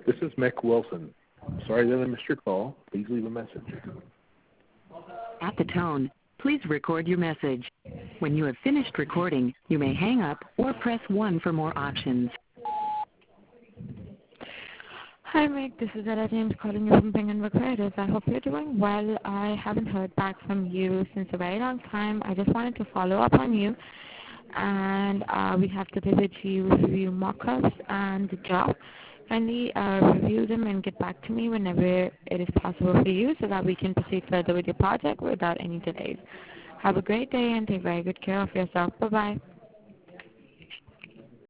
This is Mick Wilson. Sorry that I missed your call. Please leave a message. At the tone, please record your message. When you have finished recording, you may hang up or press 1 for more options. Hi, Mick. This is Ella James calling you from Penguin Creators. I hope you're doing well. I haven't heard back from you since a very long time. I just wanted to follow up on you. And we have the Vivid review mock-ups and the job. Kindly review them and get back to me whenever it is possible for you so that we can proceed further with your project without any delays. Have a great day and take very good care of yourself. Bye-bye.